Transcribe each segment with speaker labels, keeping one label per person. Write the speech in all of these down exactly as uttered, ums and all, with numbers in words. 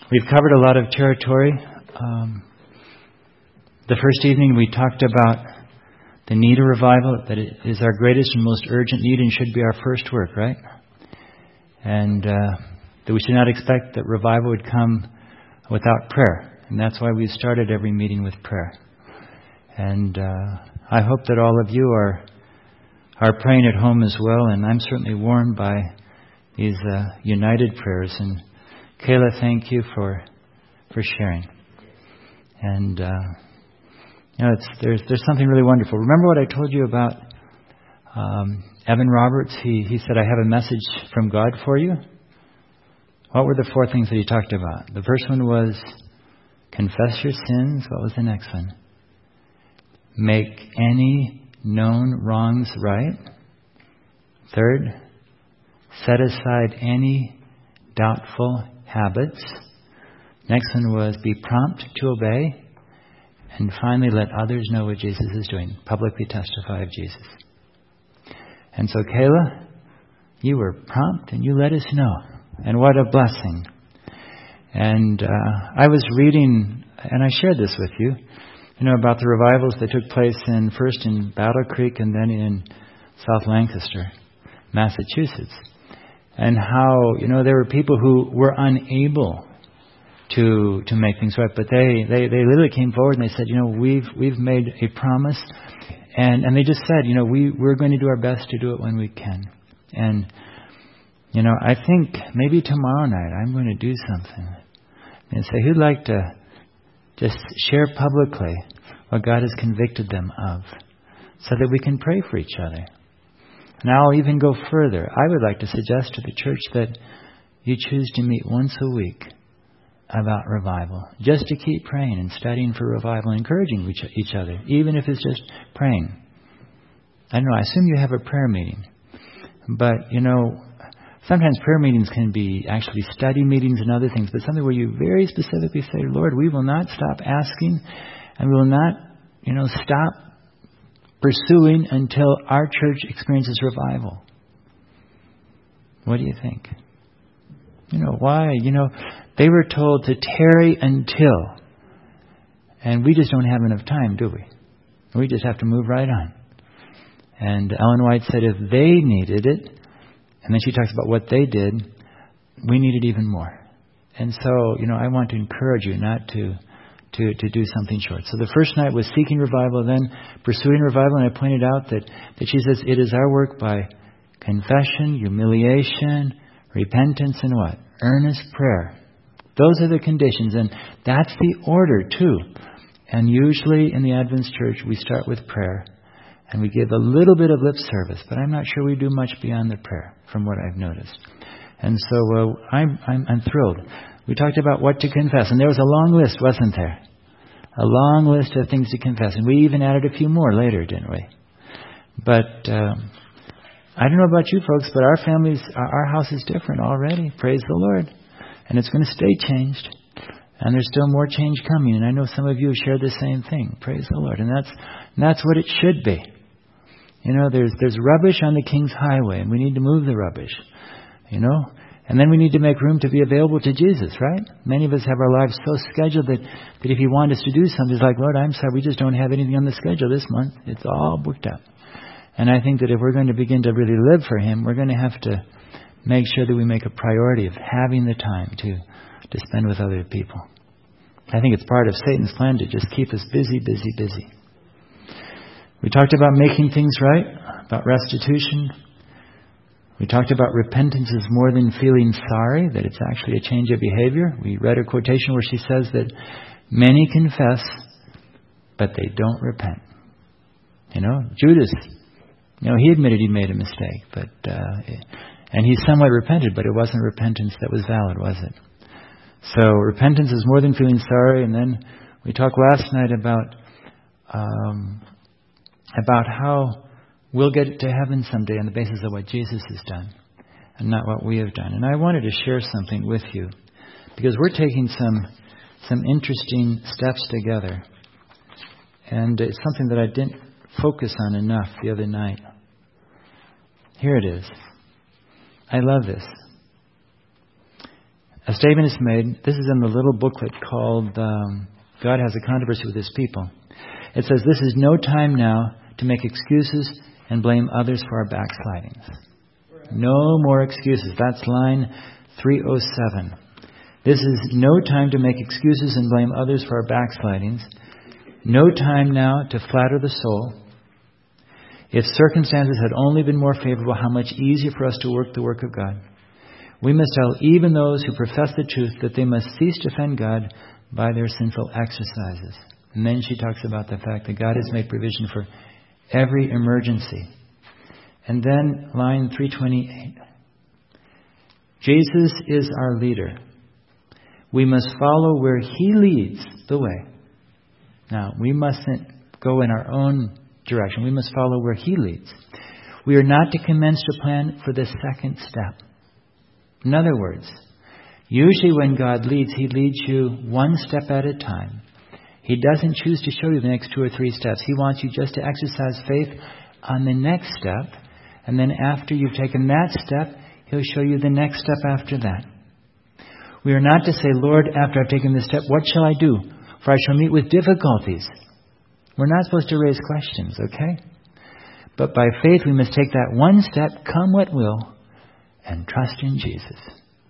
Speaker 1: We've covered a lot of territory. Um, the first evening we talked about the need of revival, that it is our greatest and most urgent need and should be our first work, right? And uh, that we should not expect that revival would come without prayer. And that's why we started every meeting with prayer. And uh, I hope that all of you are are praying at home as well. And I'm certainly warmed by these uh, united prayers. And Kayla, thank you for for sharing. And uh, you know, it's there's there's something really wonderful. Remember what I told you about um, Evan Roberts? He he said, "I have a message from God for you." What were the four things that he talked about? The first one was confess your sins. What was the next one? Make any known wrongs right. Third, set aside any doubtful habits. Next one was be prompt to obey. And finally, let others know what Jesus is doing. Publicly testify of Jesus. And so, Kayla, you were prompt and you let us know. And what a blessing. And uh, I was reading, and I shared this with you, you know, about the revivals that took place in first in Battle Creek and then in South Lancaster, Massachusetts. And how, you know, there were people who were unable to to make things right, but they, they, they literally came forward and they said, you know, we've we've made a promise, and, and they just said, you know, we, we're going to do our best to do it when we can. And, you know, I think maybe tomorrow night I'm going to do something and say, who'd like to just share publicly what God has convicted them of so that we can pray for each other. And I'll even go further. I would like to suggest to the church that you choose to meet once a week about revival, just to keep praying and studying for revival, encouraging each, each other, even if it's just praying. I don't know, I assume you have a prayer meeting. But, you know, sometimes prayer meetings can be actually study meetings and other things, but something where you very specifically say, Lord, we will not stop asking and we will not, you know, stop pursuing until our church experiences revival. What do you think? You know, why? You know, they were told to tarry until. And we just don't have enough time, do we? We just have to move right on. And Ellen White said if they needed it, and then she talks about what they did, we needed even more. And so, you know, I want to encourage you not to to, to do something short. So the first night was seeking revival, then pursuing revival, and I pointed out that, that she says it is our work by confession, humiliation, repentance, and what? Earnest prayer. Those are the conditions, and that's the order too. And usually in the Adventist church, we start with prayer, and we give a little bit of lip service, but I'm not sure we do much beyond the prayer, from what I've noticed. And so uh, I'm, I'm I'm thrilled. We talked about what to confess, and there was a long list, wasn't there? A long list of things to confess, and we even added a few more later, didn't we? But um, I don't know about you folks, but our families, our house is different already. Praise the Lord. And it's going to stay changed. And there's still more change coming. And I know some of you have shared the same thing. Praise the Lord. And that's and that's what it should be. You know, there's there's rubbish on the King's Highway, and we need to move the rubbish. You know? And then we need to make room to be available to Jesus, right? Many of us have our lives so scheduled that, that if He wanted us to do something, it's like, Lord, I'm sorry, we just don't have anything on the schedule this month. It's all booked up. And I think that if we're going to begin to really live for Him, we're going to have to make sure that we make a priority of having the time to, to spend with other people. I think it's part of Satan's plan to just keep us busy, busy, busy. We talked about making things right, about restitution. We talked about repentance is more than feeling sorry, that it's actually a change of behavior. We read a quotation where she says that many confess, but they don't repent. You know, Judas, you know, he admitted he made a mistake, but uh, and he somewhat repented, but it wasn't repentance that was valid, was it? So repentance is more than feeling sorry. And then we talked last night about um, about how we'll get to heaven someday on the basis of what Jesus has done and not what we have done. And I wanted to share something with you because we're taking some some interesting steps together. And it's something that I didn't focus on enough the other night. Here it is. I love this. a statement is made. This is in the little booklet called um, God Has a Controversy with His People. It says, this is no time now to make excuses and blame others for our backslidings. No more excuses. That's line three oh seven. This is no time to make excuses and blame others for our backslidings. No time now to flatter the soul. If circumstances had only been more favorable, how much easier for us to work the work of God. We must tell even those who profess the truth that they must cease to offend God by their sinful exercises. And then she talks about the fact that God has made provision for every emergency. And then line three twenty-eight. Jesus is our leader. We must follow where He leads the way. Now, we mustn't go in our own direction. We must follow where He leads. We are not to commence to plan for the second step. In other words, usually when God leads, He leads you one step at a time. He doesn't choose to show you the next two or three steps. He wants you just to exercise faith on the next step. And then after you've taken that step, He'll show you the next step after that. We are not to say, Lord, after I've taken this step, what shall I do? For I shall meet with difficulties. We're not supposed to raise questions, okay? But by faith, we must take that one step, come what will, and trust in Jesus.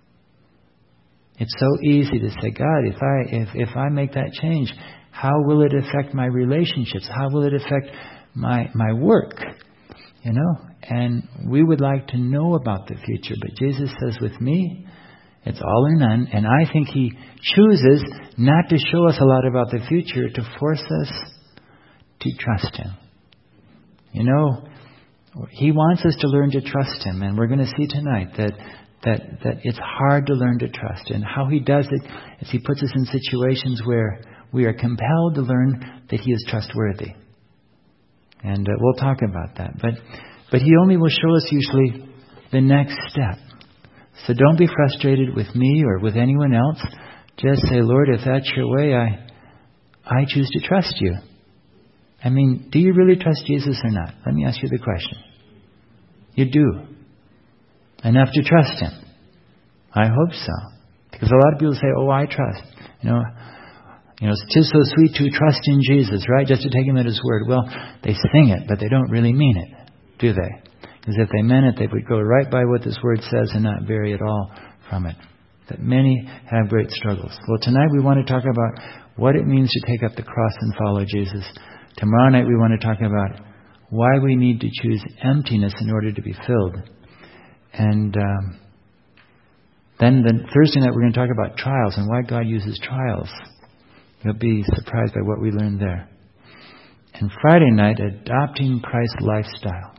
Speaker 1: It's so easy to say, God, if I if, if I make that change, how will it affect my relationships? How will it affect my my work? You know? And we would like to know about the future. But Jesus says, with me, it's all or none. And I think He chooses not to show us a lot about the future, to force us to trust Him. You know, He wants us to learn to trust Him. And we're going to see tonight that that that it's hard to learn to trust. And how He does it is He puts us in situations where we are compelled to learn that He is trustworthy. And uh, we'll talk about that. But but He only will show us usually the next step. So don't be frustrated with me or with anyone else. Just say, Lord, if that's your way, I I choose to trust you. I mean, do you really trust Jesus or not? Let me ask you the question. You do. Enough to trust Him? I hope so. Because a lot of people say, oh, I trust. You know, you know, it's just so sweet to trust in Jesus, right? Just to take Him at His word. Well, they sing it, but they don't really mean it, do they? Because if they meant it, they would go right by what this word says and not vary at all from it. That many have great struggles. Well, tonight we want to talk about what it means to take up the cross and follow Jesus. Tomorrow night we want to talk about why we need to choose emptiness in order to be filled. And um, then the Thursday night we're going to talk about trials and why God uses trials. You'll be surprised by what we learned there. And Friday night, adopting Christ's lifestyle.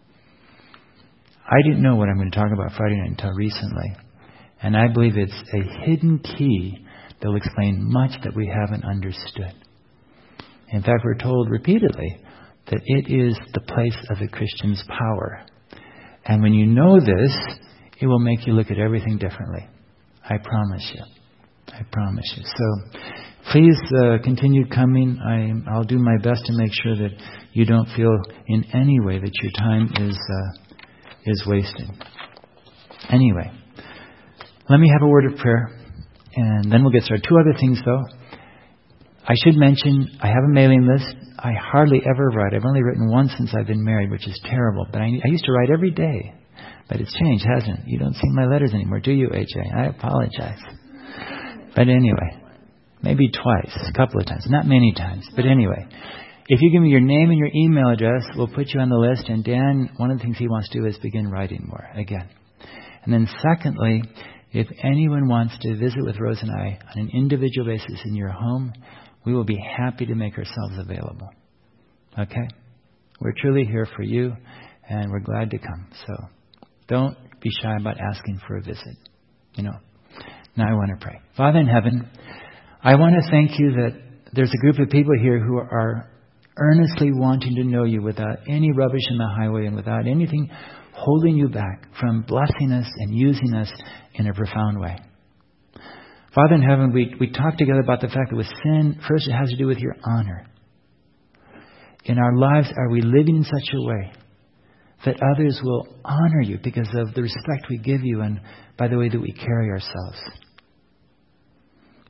Speaker 1: I didn't know what I'm going to talk about Friday night until recently. And I believe it's a hidden key that will explain much that we haven't understood. In fact, we're told repeatedly that it is the place of the Christian's power. And when you know this, it will make you look at everything differently. I promise you. I promise you. So please uh, continue coming. I, I'll do my best to make sure that you don't feel in any way that your time is uh, is wasted. Anyway, let me have a word of prayer, and then we'll get started. Two other things, though. I should mention, I have a mailing list. I hardly ever write. I've only written once since I've been married, which is terrible. But I, I used to write every day. But it's changed, hasn't it? You don't see my letters anymore, do you, A J? I apologize. But anyway, maybe twice, a couple of times. Not many times. But anyway, if you give me your name and your email address, we'll put you on the list. And Dan, one of the things he wants to do is begin writing more again. And then secondly, if anyone wants to visit with Rose and I on an individual basis in your home, we will be happy to make ourselves available. Okay? We're truly here for you, and we're glad to come. So don't be shy about asking for a visit. You know. Now I want to pray. Father in heaven, I want to thank you that there's a group of people here who are earnestly wanting to know you without any rubbish in the highway and without anything holding you back from blessing us and using us in a profound way. Father in heaven, we, we talked together about the fact that with sin, first it has to do with your honor. In our lives, are we living in such a way that others will honor you because of the respect we give you and by the way that we carry ourselves?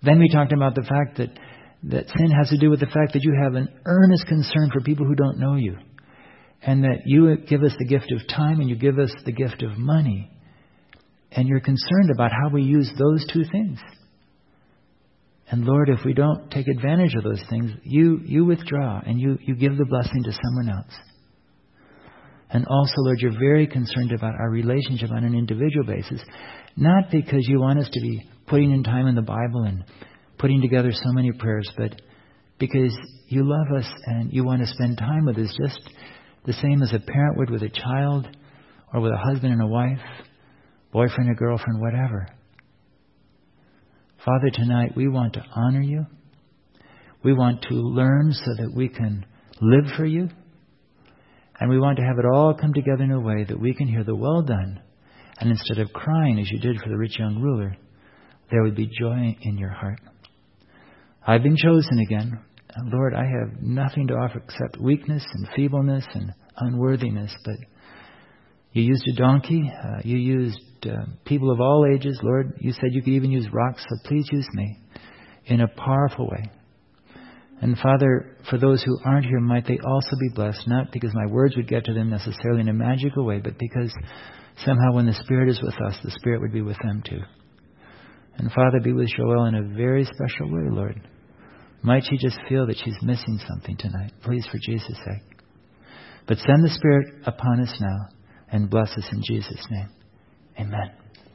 Speaker 1: Then we talked about the fact that, that sin has to do with the fact that you have an earnest concern for people who don't know you. And that you give us the gift of time and you give us the gift of money. And you're concerned about how we use those two things. And Lord, if we don't take advantage of those things, you, you withdraw and you, you give the blessing to someone else. And also, Lord, you're very concerned about our relationship on an individual basis. Not because you want us to be putting in time in the Bible and putting together so many prayers, but because you love us and you want to spend time with us just the same as a parent would with a child or with a husband and a wife, boyfriend or girlfriend, whatever. Father, tonight we want to honor you. We want to learn so that we can live for you. And we want to have it all come together in a way that we can hear the well done. And instead of crying as you did for the rich young ruler, there would be joy in your heart. I've been chosen again. And Lord, I have nothing to offer except weakness and feebleness and unworthiness. But you used a donkey. Uh, you used uh, people of all ages. Lord, you said you could even use rocks. So please use me in a powerful way. And Father, for those who aren't here, might they also be blessed, not because my words would get to them necessarily in a magical way, but because somehow when the Spirit is with us, the Spirit would be with them too. And Father, be with Joelle in a very special way, Lord. Might she just feel that she's missing something tonight. Please, for Jesus' sake. But send the Spirit upon us now and bless us in Jesus' name. Amen.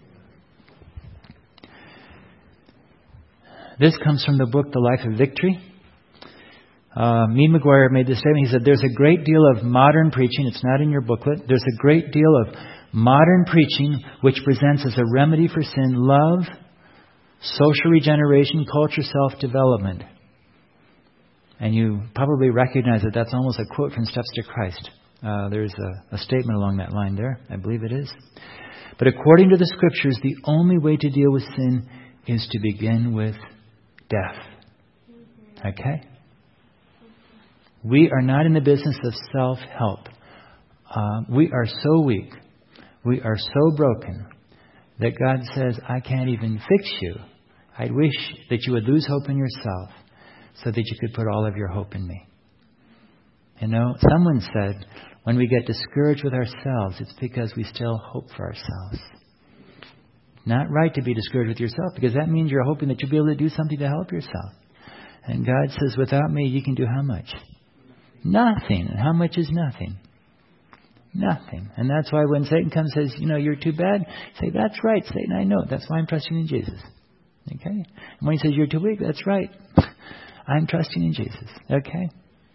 Speaker 1: This comes from the book, The Life of Victory. Uh, Mead McGuire made this statement. He said, there's a great deal of modern preaching. It's not in your booklet. There's a great deal of modern preaching which presents as a remedy for sin love, social regeneration, culture, self-development. And you probably recognize that that's almost a quote from Steps to Christ. Uh, there's a, a statement along that line there. I believe it is. But according to the Scriptures, the only way to deal with sin is to begin with death. Okay? We are not in the business of self-help. Uh, we are so weak. We are so broken that God says, I can't even fix you. I wish that you would lose hope in yourself so that you could put all of your hope in me. You know, someone said, when we get discouraged with ourselves, it's because we still hope for ourselves. Not right to be discouraged with yourself, because that means you're hoping that you'll be able to do something to help yourself. And God says, without me, you can do how much? Nothing. And how much is nothing? Nothing. And that's why when Satan comes and says, you know, you're too bad, say, that's right, Satan, I know. That's why I'm trusting in Jesus. Okay? And when he says you're too weak, that's right. I'm trusting in Jesus. Okay?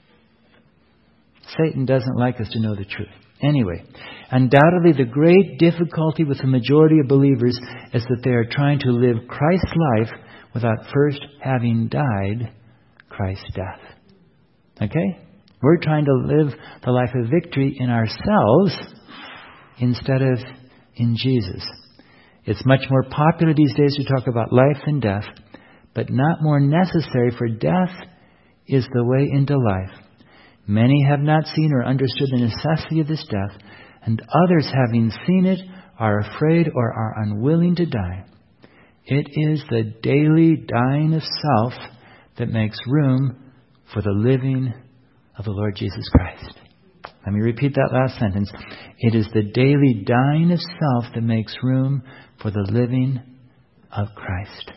Speaker 1: Satan doesn't like us to know the truth. Anyway, undoubtedly the great difficulty with the majority of believers is that they are trying to live Christ's life without first having died Christ's death. Okay? We're trying to live the life of victory in ourselves instead of in Jesus. It's much more popular these days to talk about life and death, but not more necessary, for death is the way into life. Many have not seen or understood the necessity of this death, and others, having seen it, are afraid or are unwilling to die. It is the daily dying of self that makes room for the living of the Lord Jesus Christ. Let me repeat that last sentence. It is the daily dying of self that makes room for the living of Christ.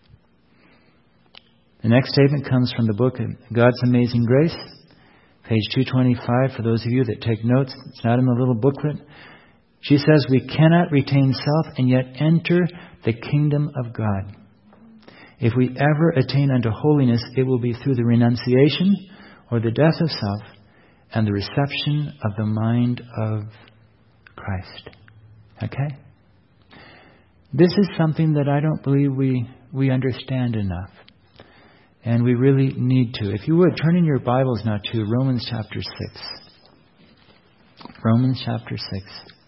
Speaker 1: The next statement comes from the book God's Amazing Grace, page two twenty-five. For those of you that take notes, it's not in the little booklet. She says, we cannot retain self and yet enter the kingdom of God. If we ever attain unto holiness, it will be through the renunciation or the death of self and the reception of the mind of Christ. Okay? This is something that I don't believe we, we understand enough. And we really need to. If you would, turn in your Bibles now to Romans chapter six. Romans chapter six.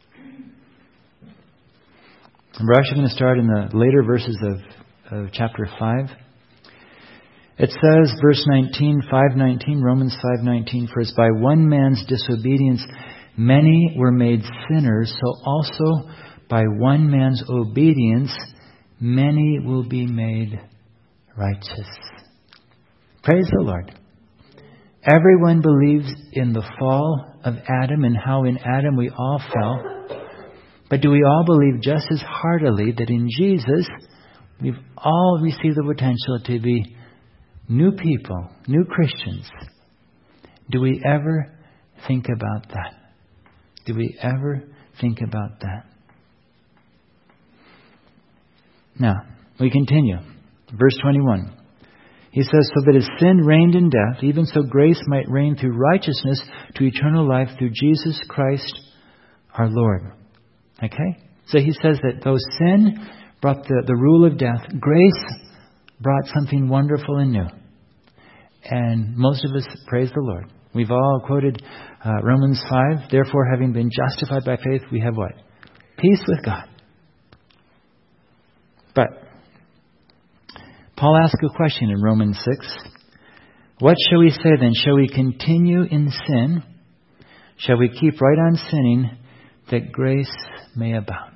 Speaker 1: And we're actually going to start in the later verses of, of chapter five. It says, verse nineteen, five nineteen, Romans five nineteen, for as by one man's disobedience many were made sinners, so also by one man's obedience many will be made righteous. Praise the Lord. Everyone believes in the fall of Adam and how in Adam we all fell. But do we all believe just as heartily that in Jesus we've all received the potential to be new people, new Christians? Do we ever think about that? Do we ever think about that? Now, we continue. Verse twenty-one. He says, so that as sin reigned in death, even so grace might reign through righteousness to eternal life through Jesus Christ our Lord. Okay? So he says that though sin brought the, the rule of death, grace brought something wonderful and new. And most of us praise the Lord. We've all quoted uh, Romans five. Therefore, having been justified by faith, we have what? Peace with God. But Paul asks a question in Romans six. What shall we say then? Shall we continue in sin? Shall we keep right on sinning that grace may abound?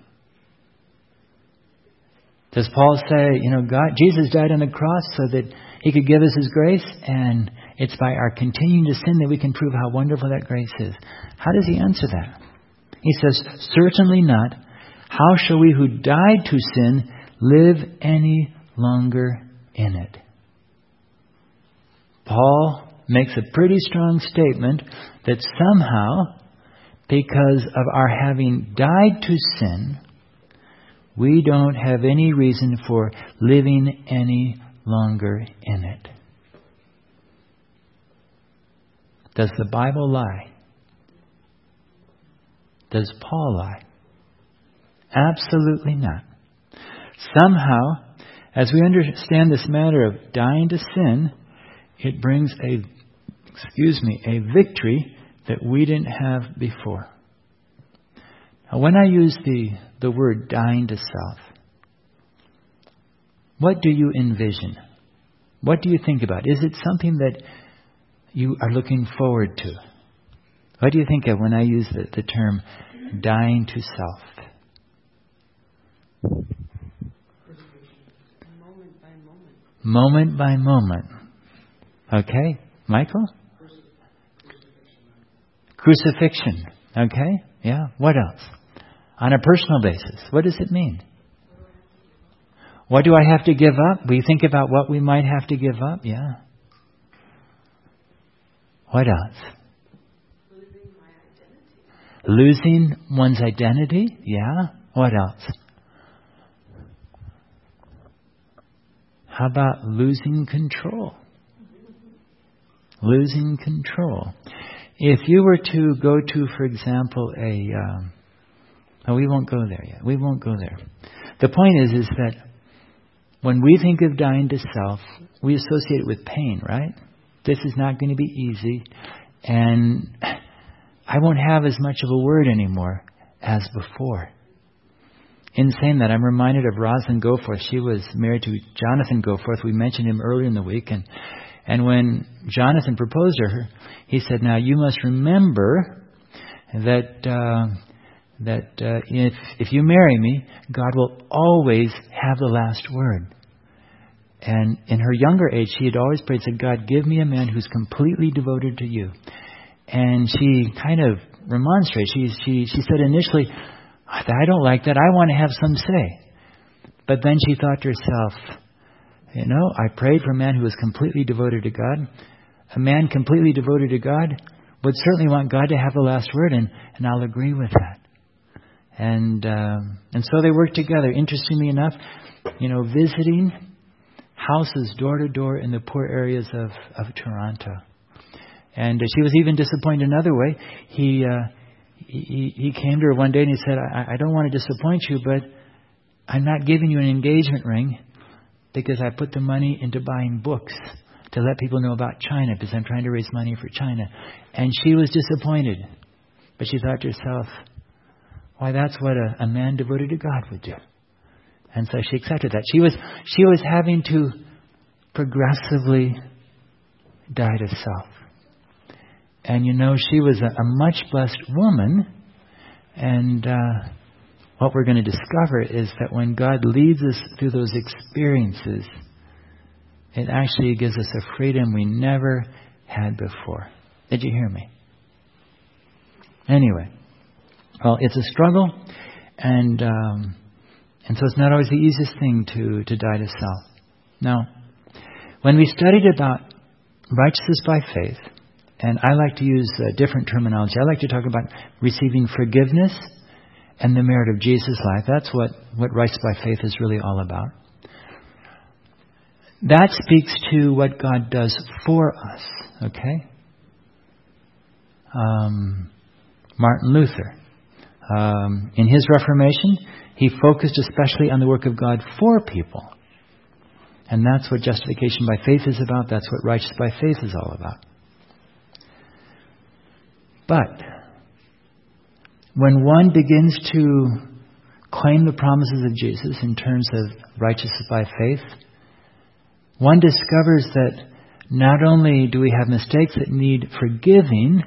Speaker 1: Does Paul say, you know, God, Jesus died on the cross so that He could give us His grace, and it's by our continuing to sin that we can prove how wonderful that grace is? How does he answer that? He says, certainly not. How shall we who died to sin live any longer in it? Paul makes a pretty strong statement that somehow, because of our having died to sin, we don't have any reason for living any longer in it. Does the Bible lie? Does Paul lie? Absolutely not. Somehow, as we understand this matter of dying to sin, it brings a, excuse me, a victory that we didn't have before. Now, when I use the, the word dying to self, what do you envision? What do you think about? Is it something that you are looking forward to? What do you think of when I use the, the term dying to self?
Speaker 2: Moment by moment.
Speaker 1: Moment by moment. Okay, Michael? Crucifixion. Okay, yeah. What else? On a personal basis, what does it mean? What do I have to give up? We think about what we might have to give up. Yeah. What else?
Speaker 2: Losing my identity.
Speaker 1: Losing one's identity. Yeah. What else? How about losing control? Losing control. If you were to go to, for example, a... Um, oh, we won't go there yet. We won't go there. The point is, is that when we think of dying to self, we associate it with pain, right? This is not going to be easy. And I won't have as much of a word anymore as before. In saying that, I'm reminded of Rosalind Goforth. She was married to Jonathan Goforth. We mentioned him earlier in the week. And, and when Jonathan proposed to her, he said, now you must remember that uh, that uh, if if you marry me, God will always have the last word. And in her younger age, she had always prayed, said, God, give me a man who's completely devoted to you. And she kind of remonstrated. She, she, she said initially, I don't like that. I want to have some say. But then she thought to herself, you know, I prayed for a man who was completely devoted to God. A man completely devoted to God would certainly want God to have the last word, and, and I'll agree with that. And um, and so they worked together. Interestingly enough, you know, visiting houses door to door in the poor areas of, of Toronto. And uh, she was even disappointed another way. He, uh, he he came to her one day and he said, I, I don't want to disappoint you, but I'm not giving you an engagement ring because I put the money into buying books to let people know about China because I'm trying to raise money for China. And she was disappointed. But she thought to herself, why, that's what a, a man devoted to God would do. And so she accepted that. She was she was having to progressively die to self. And you know, she was a, a much blessed woman. And uh, what we're going to discover is that when God leads us through those experiences, It actually gives us a freedom we never had before. Did you hear me? Anyway, well, it's a struggle, and um, and so it's not always the easiest thing to, to die to self. Now, when we studied about righteousness by faith, and I like to use uh, different terminology. I like to talk about receiving forgiveness and the merit of Jesus' life. That's what, what righteousness by faith is really all about. That speaks to what God does for us, okay? Um, Martin Luther, um, in his Reformation, he focused especially on the work of God for people. And that's what justification by faith is about. That's what righteousness by faith is all about. But when one begins to claim the promises of Jesus in terms of righteousness by faith, one discovers that not only do we have mistakes that need forgiving,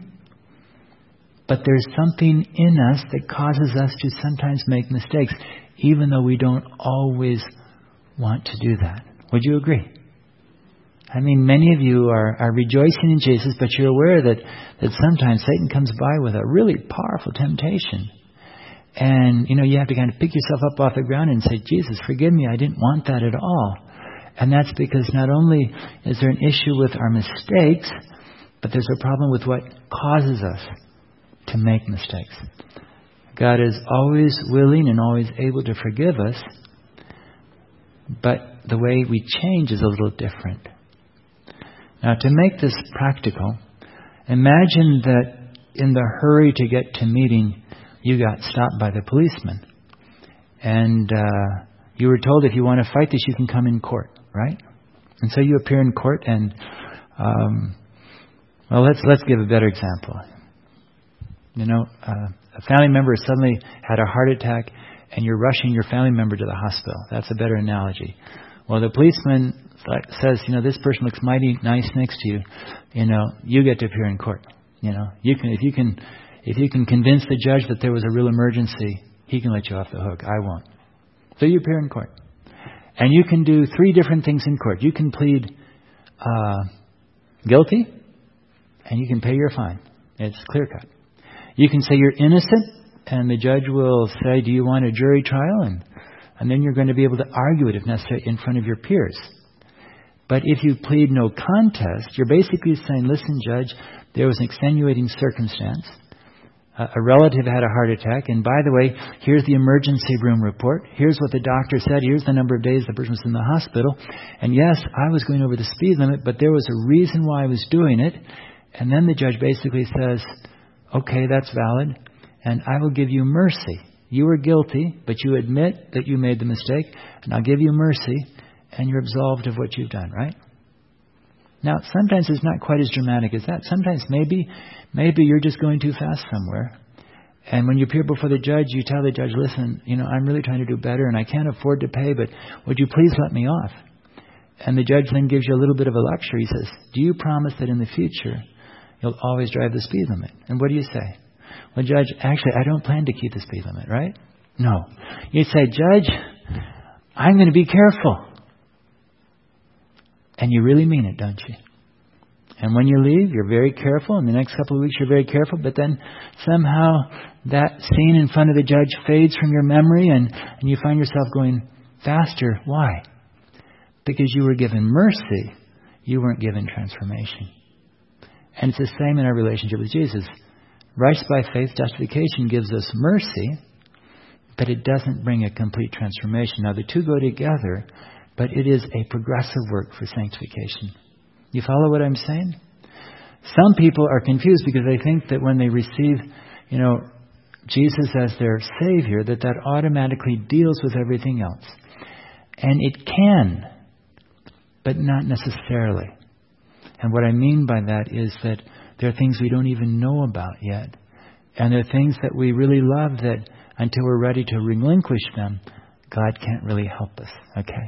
Speaker 1: but there's something in us that causes us to sometimes make mistakes, even though we don't always want to do that. Would you agree? I mean, many of you are, are rejoicing in Jesus, but you're aware that, that sometimes Satan comes by with a really powerful temptation. And, you know, you have to kind of pick yourself up off the ground and say, Jesus, forgive me, I didn't want that at all. And that's because not only is there an issue with our mistakes, but there's a problem with what causes us to make mistakes. God is always willing and always able to forgive us, but the way we change is a little different. Now, to make this practical, imagine that in the hurry to get to meeting, you got stopped by the policeman. And uh, you were told if you want to fight this, you can come in court, right? And so you appear in court and, um, well, let's let's give a better example. You know, uh, a family member suddenly had a heart attack and you're rushing your family member to the hospital. That's a better analogy. Well, the policeman says, you know, this person looks mighty nice next to you. You know, you get to appear in court. You know, you can if you can if you can convince the judge that there was a real emergency, he can let you off the hook. I won't. So you appear in court, and you can do three different things in court. You can plead uh, guilty, and you can pay your fine. It's clear cut. You can say you're innocent, and the judge will say, "Do you want a jury trial?" and And then you're going to be able to argue it, if necessary, in front of your peers. But if you plead no contest, you're basically saying, listen, judge, there was an extenuating circumstance. Uh, a relative had a heart attack. And by the way, here's the emergency room report. Here's what the doctor said. Here's the number of days the person was in the hospital. And yes, I was going over the speed limit, but there was a reason why I was doing it. And then the judge basically says, okay, that's valid. And I will give you mercy. You were guilty, but you admit that you made the mistake, and I'll give you mercy, and you're absolved of what you've done, right? Now, sometimes it's not quite as dramatic as that. Sometimes maybe, maybe you're just going too fast somewhere, and when you appear before the judge, you tell the judge, listen, you know, I'm really trying to do better, and I can't afford to pay, but would you please let me off? And the judge then gives you a little bit of a lecture. He says, do you promise that in the future you'll always drive the speed limit? And what do you say? Well, Judge, actually, I don't plan to keep the speed limit, right? No. You say, Judge, I'm going to be careful. And you really mean it, don't you? And when you leave, you're very careful. In the next couple of weeks, you're very careful. But then somehow that scene in front of the judge fades from your memory and, and you find yourself going faster. Why? Because you were given mercy. You weren't given transformation. And it's the same in our relationship with Jesus. Righteous by faith, justification gives us mercy, but it doesn't bring a complete transformation. Now, the two go together, but it is a progressive work for sanctification. You follow what I'm saying? Some people are confused because they think that when they receive, you know, Jesus as their Savior, that that automatically deals with everything else. And it can, but not necessarily. And what I mean by that is that there are things we don't even know about yet. And there are things that we really love that until we're ready to relinquish them, God can't really help us. Okay?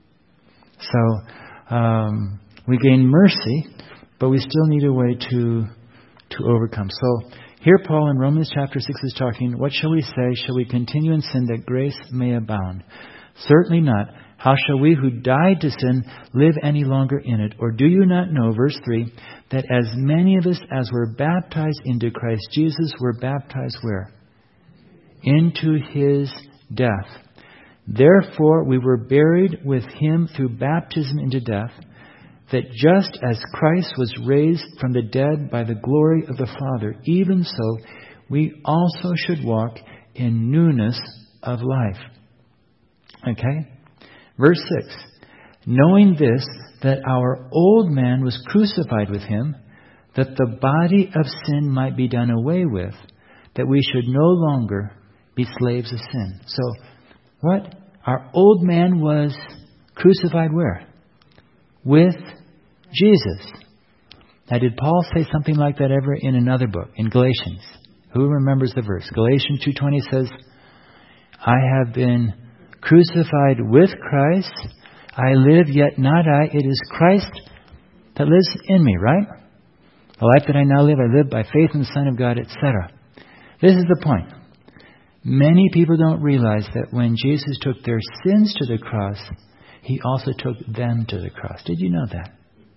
Speaker 1: So, um, we gain mercy, but we still need a way to to overcome. So, here Paul in Romans chapter six is talking, what shall we say? Shall we continue in sin that grace may abound? Certainly not. How shall we who died to sin live any longer in it? Or do you not know, verse three, that as many of us as were baptized into Christ Jesus were baptized where? Into His death. Therefore we were buried with Him through baptism into death, that just as Christ was raised from the dead by the glory of the Father, even so we also should walk in newness of life. Okay? Verse six. Knowing this, that our old man was crucified with Him, that the body of sin might be done away with, that we should no longer be slaves of sin. So, what? Our old man was crucified where? With Jesus. Now, did Paul say something like that ever in another book, in Galatians? Who remembers the verse? Galatians two twenty says, I have been crucified with Christ. I live, yet not I. It is Christ that lives in me, right? The life that I now live, I live by faith in the Son of God, et cetera. This is the point. Many people don't realize that when Jesus took their sins to the cross, He also took them to the cross. Did you know that?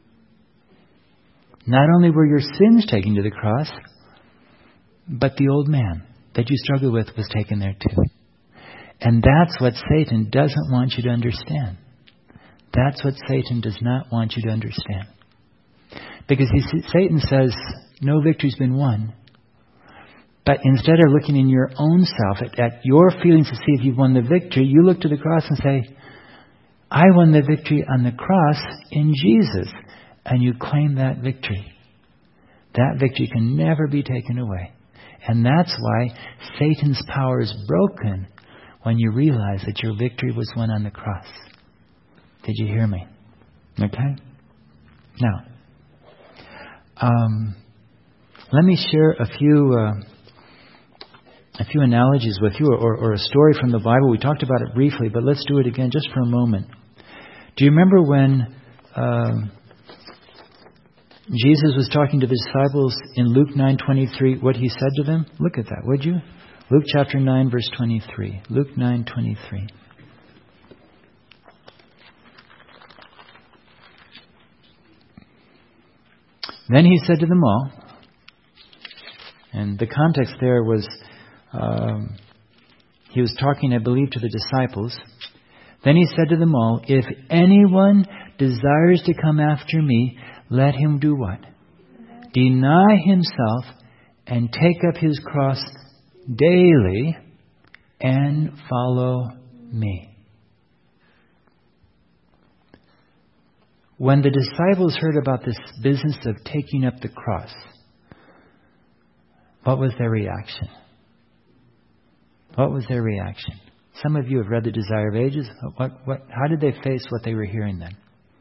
Speaker 1: Not only were your sins taken to the cross, but the old man that you struggle with was taken there too. And that's what Satan doesn't want you to understand. That's what Satan does not want you to understand. Because he, Satan says, no victory's been won. But instead of looking in your own self, at, at your feelings to see if you've won the victory, you look to the cross and say, I won the victory on the cross in Jesus. And you claim that victory. That victory can never be taken away. And that's why Satan's power is broken when you realize that your victory was won on the cross. Did you hear me? Okay? Now, um, let me share a few uh, a few analogies with you, or, or a story from the Bible. We talked about it briefly, but let's do it again just for a moment. Do you remember when uh, Jesus was talking to the disciples in Luke nine twenty-three, what He said to them? Look at that, would you? Luke chapter nine, verse twenty-three. Luke nine twenty-three. Then He said to them all, and the context there was, um, He was talking, I believe, to the disciples. Then He said to them all, if anyone desires to come after me, let him do what? Deny himself and take up his cross daily and follow me. When the disciples heard about this business of taking up the cross, what was their reaction? What was their reaction? Some of you have read The Desire of Ages. What, what, how did they face what they were hearing then?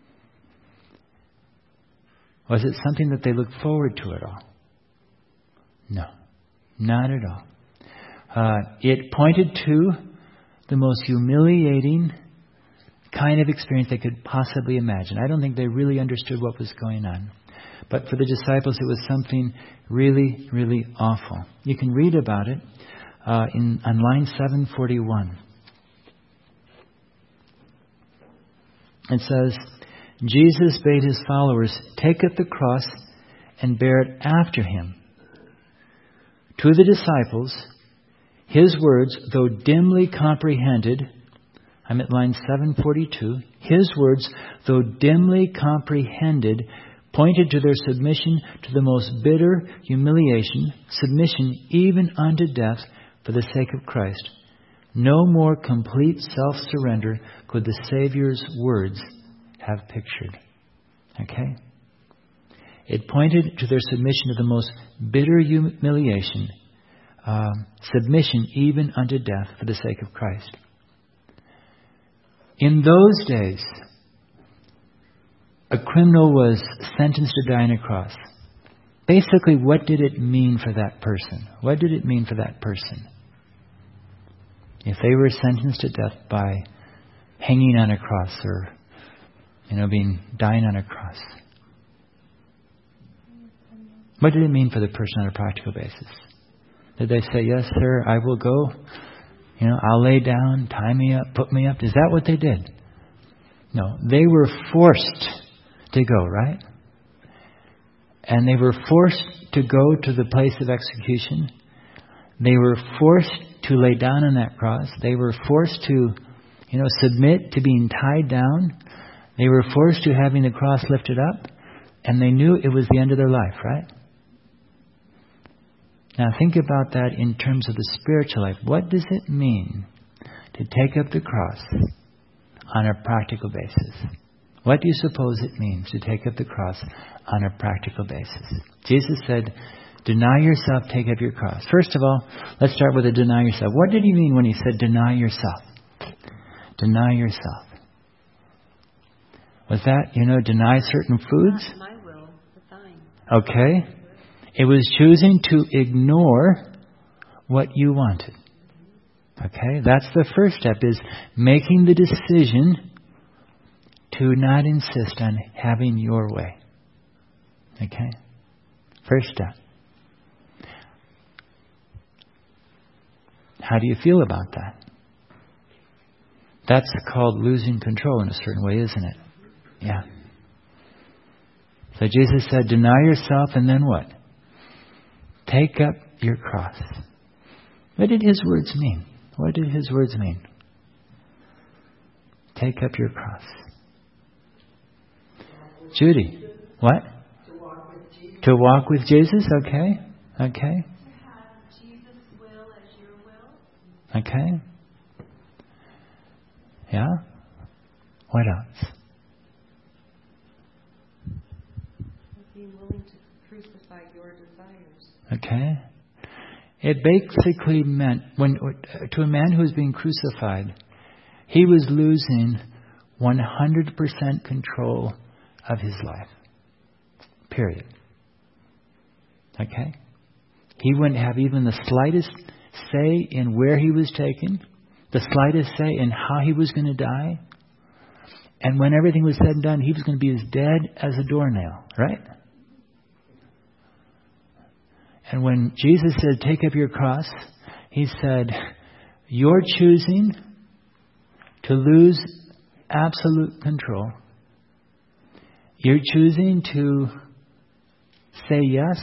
Speaker 1: Was it something that they looked forward to at all? No, not at all. Uh, it pointed to the most humiliating kind of experience they could possibly imagine. I don't think they really understood what was going on. But for the disciples, it was something really, really awful. You can read about it uh, in on line seven forty-one. It says, Jesus bade His followers take up the cross and bear it after Him. To the disciples, His words, though dimly comprehended, I'm at line seven forty-two, His words, though dimly comprehended, pointed to their submission to the most bitter humiliation, submission even unto death for the sake of Christ. No more complete self-surrender could the Savior's words have pictured. Okay? It pointed to their submission to the most bitter humiliation, um, submission even unto death for the sake of Christ. In those days, a criminal was sentenced to die on a cross. Basically, what did it mean for that person? What did it mean for that person? If they were sentenced to death by hanging on a cross, or, you know, being dying on a cross, what did it mean for the person on a practical basis? Did they say, yes, sir, I will go, you know, I'll lay down, tie me up, put me up? Is that what they did? No, they were forced to go, right? And they were forced to go to the place of execution. They were forced to lay down on that cross. They were forced to, you know, submit to being tied down. They were forced to having the cross lifted up. And they knew it was the end of their life, right? Now think about that in terms of the spiritual life. What does it mean to take up the cross on a practical basis? What do you suppose it means to take up the cross on a practical basis? Jesus said, deny yourself, take up your cross. First of all, let's start with a deny yourself. What did he mean when he said deny yourself? Deny yourself. Was that, you know, deny certain foods?
Speaker 2: Not my will, but thine.
Speaker 1: Okay. It was choosing to ignore what you wanted. Okay. That's the first step, is making the decision to not insist on having your way. Okay? First step. How do you feel about that? That's called losing control in a certain way, isn't it? Yeah. So Jesus said, deny yourself, and then what? Take up your cross. What did his words mean? What did his words mean? Take up your cross. Judy, what?
Speaker 2: To walk with Jesus.
Speaker 1: To walk with Jesus, okay. Okay.
Speaker 2: To have Jesus' will as your will.
Speaker 1: Okay. Yeah? What else?
Speaker 2: Being willing to crucify your desires.
Speaker 1: Okay. It basically meant, when to a man who was being crucified, he was losing one hundred percent control of his life. Period. Okay? He wouldn't have even the slightest say in where he was taken, the slightest say in how he was going to die. And when everything was said and done, he was going to be as dead as a doornail, right? And when Jesus said, take up your cross, he said, you're choosing to lose absolute control. You're choosing to say yes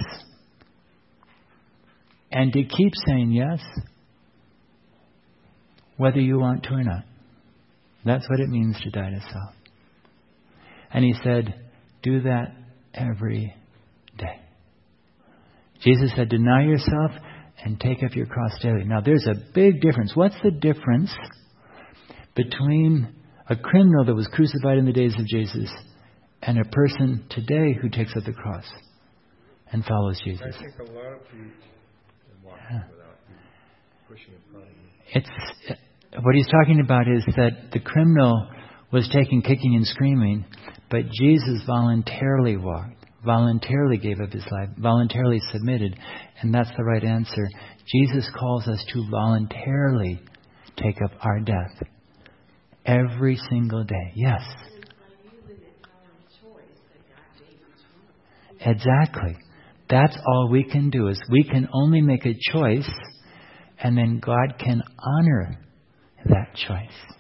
Speaker 1: and to keep saying yes, whether you want to or not. That's what it means to die to self. And he said, do that every day. Jesus said, deny yourself and take up your cross daily. Now, there's a big difference. What's the difference between a criminal that was crucified in the days of Jesus and a person today who takes up the cross and follows Jesus?
Speaker 3: I think a lot of you can walk
Speaker 1: Yeah.
Speaker 3: without you pushing in front of you.
Speaker 1: It's what he's talking about is that the criminal was taking kicking and screaming, but Jesus voluntarily walked, voluntarily gave up his life, voluntarily submitted, and that's the right answer. Jesus calls us to voluntarily take up our death every single day. Yes. Exactly. That's all we can do, is we can only make a choice, and then God can honor that choice.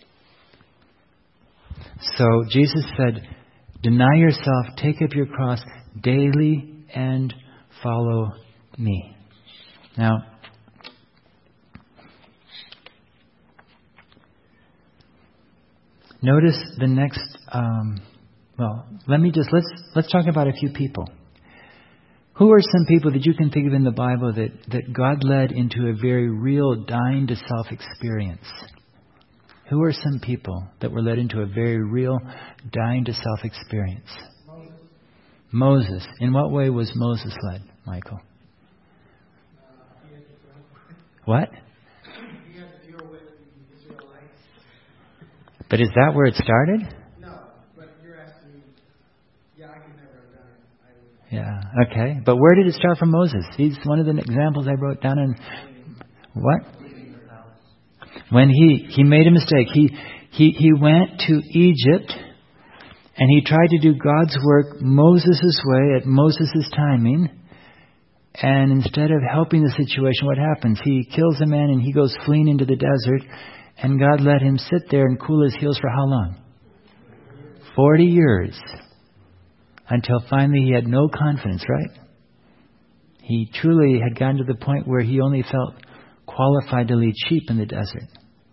Speaker 1: So Jesus said, deny yourself, take up your cross daily, and follow me. Now, notice the next, um, well, let me just, let's let's talk about a few people. Who are some people that you can think of in the Bible that, that God led into a very real dying to self experience? Who are some people that were led into a very real dying to self experience? Moses. Moses. In what way was Moses led, Michael? What?
Speaker 4: He had to deal with the Israelites.
Speaker 1: But is that where it started?
Speaker 4: No, but you're asking me. Yeah, I could never have done it. I would.
Speaker 1: Yeah, okay. But where did it start from Moses? He's one of the examples I wrote down in... What? When he, he made a mistake. He, he, he went to Egypt and he tried to do God's work Moses' way at Moses' timing. And instead of helping the situation, what happens? He kills a man and he goes fleeing into the desert. And God let him sit there and cool his heels for how long? Forty years. Until finally he had no confidence, right? He truly had gotten to the point where he only felt qualified to lead sheep in the desert.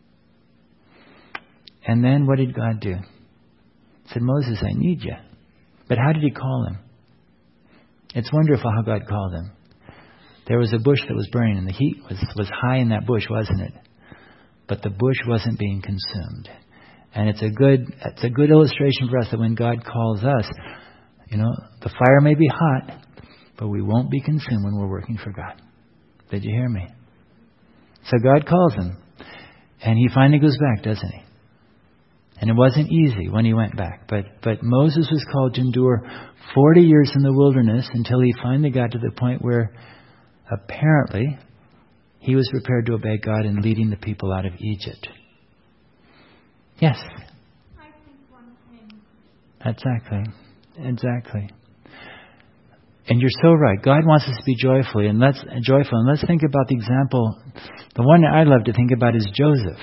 Speaker 1: And then what did God do? He said, Moses, I need you. But how did he call him? It's wonderful how God called him. There was a bush that was burning, and the heat was, was high in that bush, wasn't it? But the bush wasn't being consumed. And it's a good it's a good illustration for us that when God calls us, you know, the fire may be hot, but we won't be consumed when we're working for God. Did you hear me? So God calls him, and he finally goes back, doesn't he? And it wasn't easy when he went back. But but Moses was called to endure forty years in the wilderness until he finally got to the point where apparently he was prepared to obey God in leading the people out of Egypt. Yes?
Speaker 2: I think one thing.
Speaker 1: Exactly. Exactly. And you're so right. God wants us to be joyfully and let's joyful. And let's think about the example. The one that I love to think about is Joseph.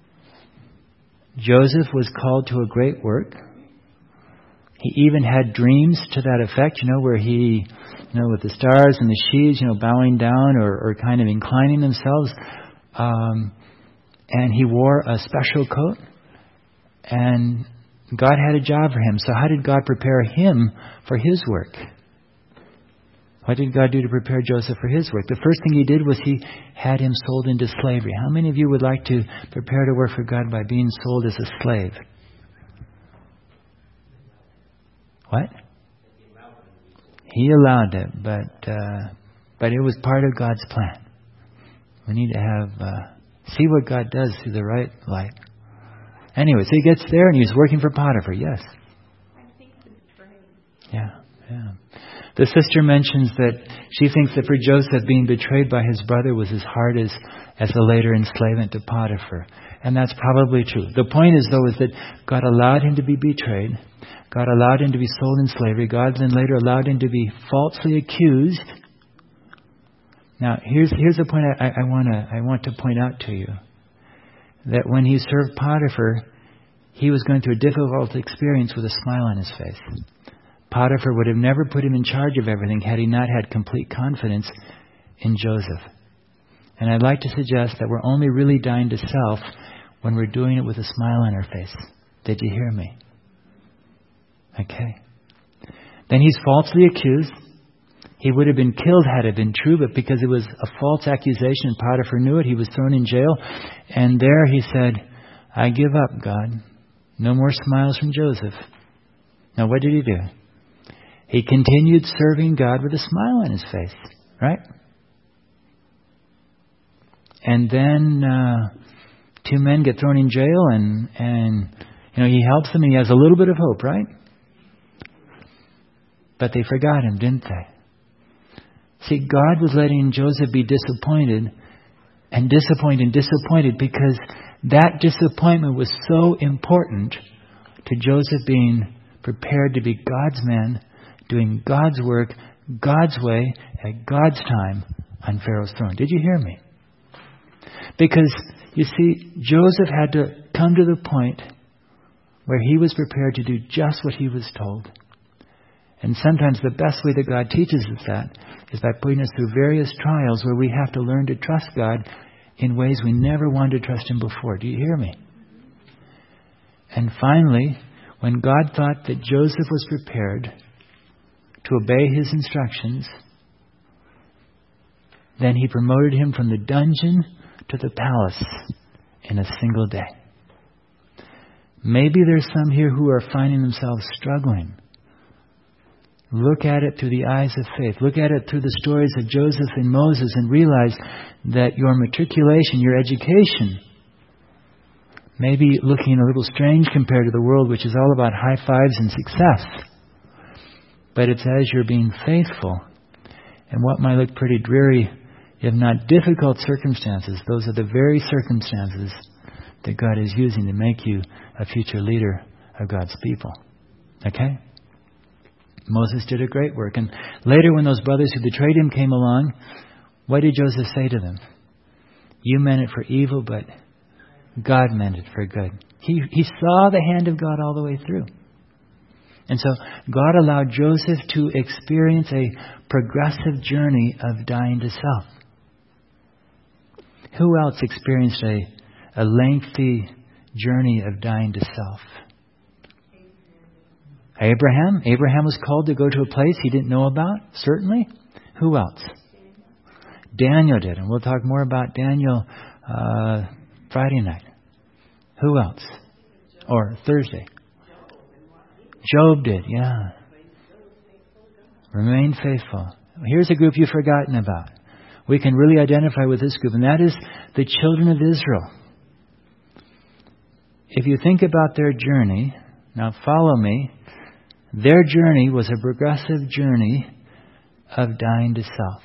Speaker 1: Joseph was called to a great work. He even had dreams to that effect, you know, where he, you know, with the stars and the sheaves, you know, bowing down or, or kind of inclining themselves. Um, and he wore a special coat. And God had a job for him. So how did God prepare him for his work? What did God do to prepare Joseph for his work? The first thing he did was he had him sold into slavery. How many of you would like to prepare to work for God by being sold as a slave? What? He allowed it, but uh, but it was part of God's plan. We need to have uh, see what God does through the right light. Anyway, so he gets there and he's working for Potiphar. Yes.
Speaker 2: I think the betrayal.
Speaker 1: Yeah, yeah. The sister mentions that she thinks that for Joseph, being betrayed by his brother was as hard as, as the later enslavement to Potiphar. And that's probably true. The point is, though, is that God allowed him to be betrayed. God allowed him to be sold in slavery. God then later allowed him to be falsely accused. Now, here's here's the point I, I want to I want to point out to you. That when he served Potiphar, he was going through a difficult experience with a smile on his face. Potiphar would have never put him in charge of everything had he not had complete confidence in Joseph. And I'd like to suggest that we're only really dying to self when we're doing it with a smile on our face. Did you hear me? Okay. Then he's falsely accused. He would have been killed had it been true, but because it was a false accusation, Potiphar knew it. He was thrown in jail. And there he said, I give up, God. No more smiles from Joseph. Now, what did he do? He continued serving God with a smile on his face, right? And then uh, two men get thrown in jail, and, and you know he helps them, and he has a little bit of hope, right? But they forgot him, didn't they? See, God was letting Joseph be disappointed and disappointed and disappointed because that disappointment was so important to Joseph being prepared to be God's man, doing God's work, God's way, at God's time on Pharaoh's throne. Did you hear me? Because, you see, Joseph had to come to the point where he was prepared to do just what he was told. And sometimes the best way that God teaches us that is by putting us through various trials where we have to learn to trust God in ways we never wanted to trust Him before. Do you hear me? And finally, when God thought that Joseph was prepared to obey His instructions, then He promoted him from the dungeon to the palace in a single day. Maybe there's some here who are finding themselves struggling. Look at it through the eyes of faith. Look at it through the stories of Joseph and Moses and realize that your matriculation, your education, may be looking a little strange compared to the world, which is all about high fives and success. But it's as you're being faithful. And what might look pretty dreary, if not difficult circumstances, those are the very circumstances that God is using to make you a future leader of God's people. Okay? Moses did a great work. And later when those brothers who betrayed him came along, what did Joseph say to them? You meant it for evil, but God meant it for good. He, he saw the hand of God all the way through. And so God allowed Joseph to experience a progressive journey of dying to self. Who else experienced a, a lengthy journey of dying to self? Abraham. Abraham was called to go to a place he didn't know about, certainly. Who else? Daniel did, and we'll talk more about Daniel uh, Friday night. Who else? Or Thursday? Job did, yeah. Remain faithful. Here's a group you've forgotten about. We can really identify with this group, and that is the children of Israel. If you think about their journey, now follow me, their journey was a progressive journey of dying to self.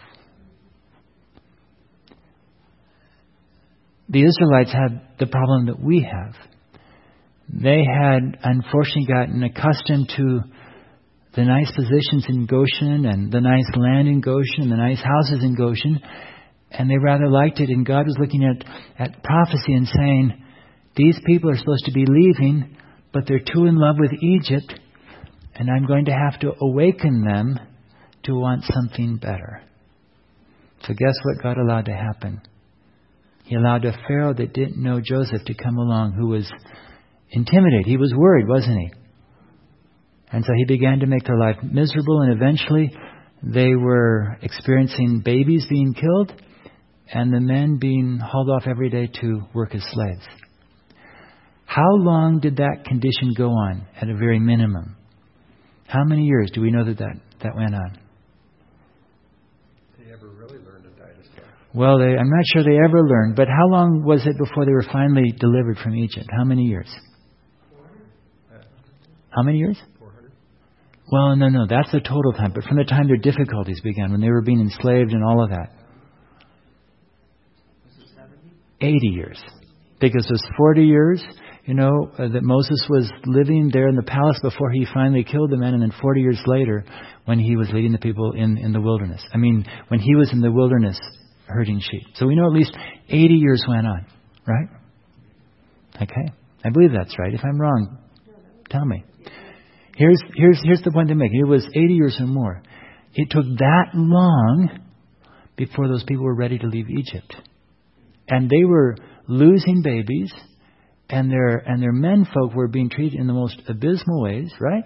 Speaker 1: The Israelites had the problem that we have. They had unfortunately gotten accustomed to the nice positions in Goshen and the nice land in Goshen and the nice houses in Goshen, and they rather liked it. And God was looking at, at prophecy and saying, these people are supposed to be leaving, but they're too in love with Egypt, and I'm going to have to awaken them to want something better. So guess what God allowed to happen? He allowed a Pharaoh that didn't know Joseph to come along, who was intimidated. He was worried, wasn't he? And so he began to make their life miserable, and eventually they were experiencing babies being killed and the men being hauled off every day to work as slaves. How long did that condition go on at a very minimum? How many years do we know that that, that went on?
Speaker 3: They ever really learned to die to self?
Speaker 1: Well, they, I'm not sure they ever learned, but how long was it before they were finally delivered from Egypt? How many years? How many years?
Speaker 3: four hundred.
Speaker 1: Well, no, no, that's the total time. But from the time their difficulties began, when they were being enslaved and all of that. eighty years. Because it was forty years, you know, uh, that Moses was living there in the palace before he finally killed the men, and then forty years later when he was leading the people in, in the wilderness. I mean, when he was in the wilderness herding sheep. So we know at least eighty years went on, right? Okay. I believe that's right. If I'm wrong, tell me. Here's here's here's the point to make. It was eighty years or more. It took that long before those people were ready to leave Egypt. And they were losing babies, and their and their menfolk were being treated in the most abysmal ways, right?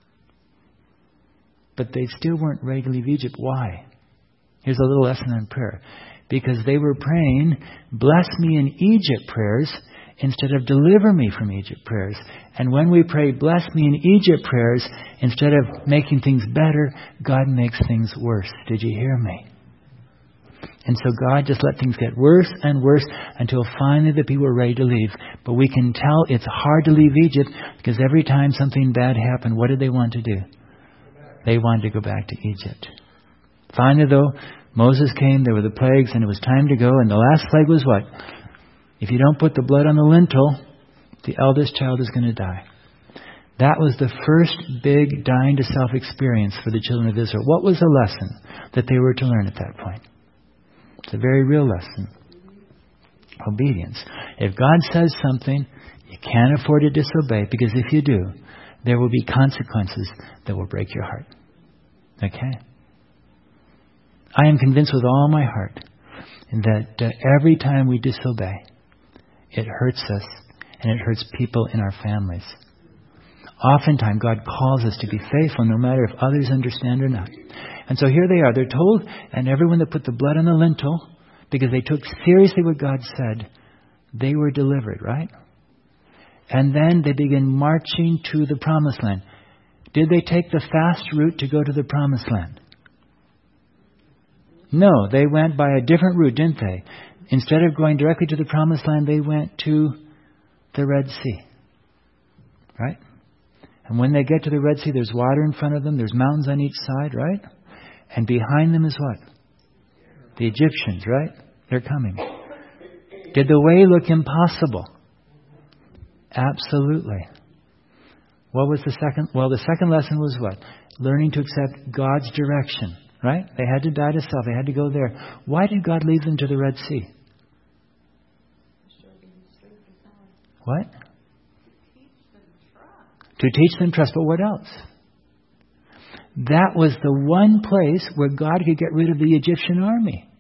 Speaker 1: But they still weren't ready to leave Egypt. Why? Here's a little lesson on prayer. Because they were praying, bless me in Egypt prayers, instead of deliver me from Egypt prayers. And when we pray, bless me in Egypt prayers, instead of making things better, God makes things worse. Did you hear me? And so God just let things get worse and worse until finally the people were ready to leave. But we can tell it's hard to leave Egypt because every time something bad happened, what did they want to do? They wanted to go back to Egypt. Finally, though, Moses came, there were the plagues, and it was time to go. And the last plague was what? If you don't put the blood on the lintel, the eldest child is going to die. That was the first big dying to self experience for the children of Israel. What was the lesson that they were to learn at that point? It's a very real lesson. Obedience. If God says something, you can't afford to disobey, because if you do, there will be consequences that will break your heart. Okay? I am convinced with all my heart that uh, every time we disobey, it hurts us, and it hurts people in our families. Oftentimes, God calls us to be faithful, no matter if others understand or not. And so here they are. They're told, and everyone that put the blood on the lintel, because they took seriously what God said, they were delivered, right? And then they begin marching to the promised land. Did they take the fast route to go to the promised land? No, they went by a different route, didn't they? Instead of going directly to the promised land, they went to the Red Sea. Right? And when they get to the Red Sea, there's water in front of them. There's mountains on each side, right? And behind them is what? The Egyptians, right? They're coming. Did the way look impossible? Absolutely. What was the second? Well, the second lesson was what? Learning to accept God's direction, right? They had to die to self. They had to go there. Why did God lead them to the Red Sea? What? To teach them trust. But what else? That was the one place where God could get rid of the Egyptian army.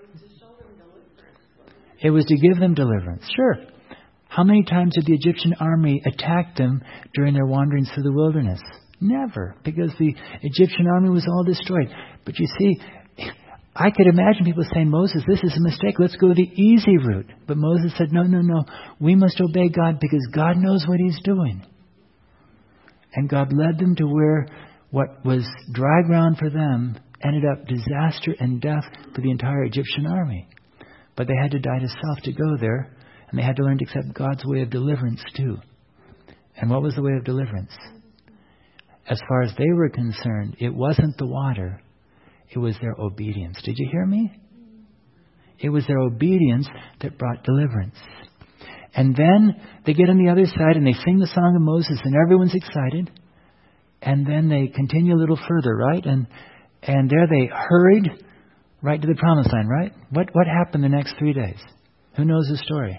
Speaker 1: It was to give them deliverance. Sure. How many times did the Egyptian army attack them during their wanderings through the wilderness? Never, because the Egyptian army was all destroyed. But you see, I could imagine people saying, Moses, this is a mistake. Let's go the easy route. But Moses said, no, no, no. We must obey God because God knows what He's doing. And God led them to where what was dry ground for them ended up disaster and death for the entire Egyptian army. But they had to die to self to go there. And they had to learn to accept God's way of deliverance too. And what was the way of deliverance? As far as they were concerned, it wasn't the water. It was their obedience. Did you hear me? It was their obedience that brought deliverance. And then they get on the other side and they sing the song of Moses and everyone's excited. And then they continue a little further, right? And and there they hurried right to the promised land, right? What what happened the next three days? Who knows the story?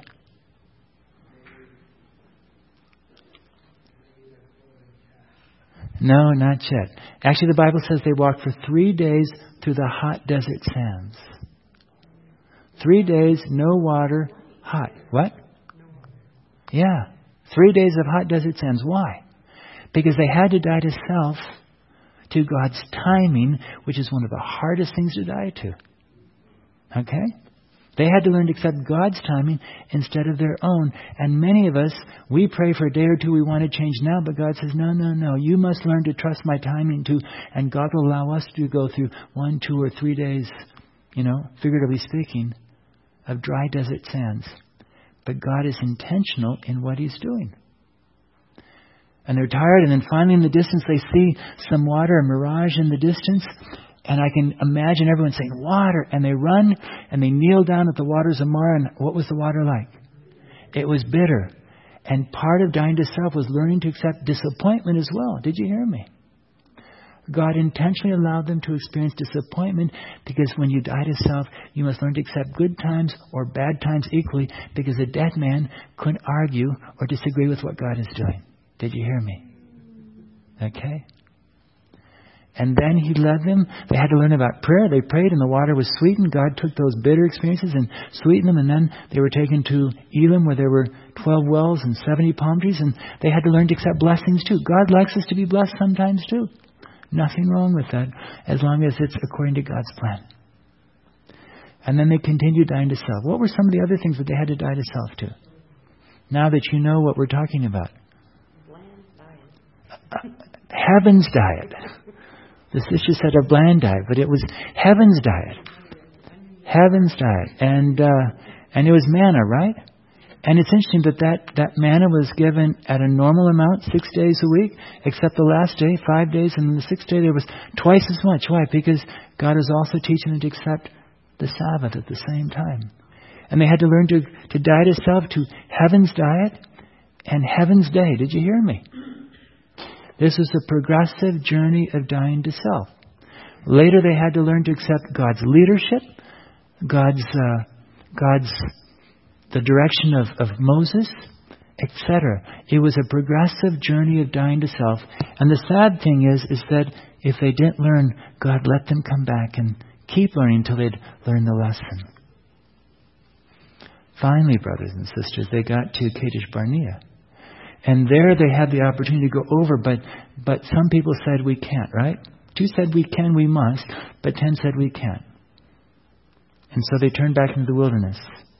Speaker 1: No, not yet. Actually, the Bible says they walked for three days through the hot desert sands. Three days, no water, hot. What? Yeah. Three days of hot desert sands. Why? Because they had to die to self, to God's timing, which is one of the hardest things to die to. Okay? They had to learn to accept God's timing instead of their own. And many of us, we pray for a day or two, we want to change now, but God says, no, no, no, you must learn to trust my timing too. And God will allow us to go through one, two, or three days, you know, figuratively speaking, of dry desert sands. But God is intentional in what He's doing. And they're tired, and then finally in the distance they see some water, a mirage in the distance. And I can imagine everyone saying, water. And they run and they kneel down at the waters of Marah. And what was the water like? It was bitter. And part of dying to self was learning to accept disappointment as well. Did you hear me? God intentionally allowed them to experience disappointment because when you die to self, you must learn to accept good times or bad times equally because a dead man couldn't argue or disagree with what God is doing. Did you hear me? Okay. And then He led them. They had to learn about prayer. They prayed and the water was sweetened. God took those bitter experiences and sweetened them. And then they were taken to Elim where there were twelve wells and seventy palm trees. And they had to learn to accept blessings too. God likes us to be blessed sometimes too. Nothing wrong with that as long as it's according to God's plan. And then they continued dying to self. What were some of the other things that they had to die to self to? Now that you know what we're talking about. Uh, heaven's diet. The sister said a bland diet, but it was heaven's diet. Heaven's diet. And uh, and it was manna, right? And it's interesting that, that that manna was given at a normal amount, six days a week, except the last day, five days, and then the sixth day there was twice as much. Why? Because God is also teaching them to accept the Sabbath at the same time. And they had to learn to, to die to self, to heaven's diet and heaven's day. Did you hear me? This is a progressive journey of dying to self. Later they had to learn to accept God's leadership, God's uh, God's the direction of, of Moses, et cetera. It was a progressive journey of dying to self. And the sad thing is, is that if they didn't learn, God let them come back and keep learning until they'd learn the lesson. Finally, brothers and sisters, they got to Kadesh Barnea. And there they had the opportunity to go over, but but some people said we can't, right? Two said we can, we must, but ten said we can't. And so they turned back into the wilderness.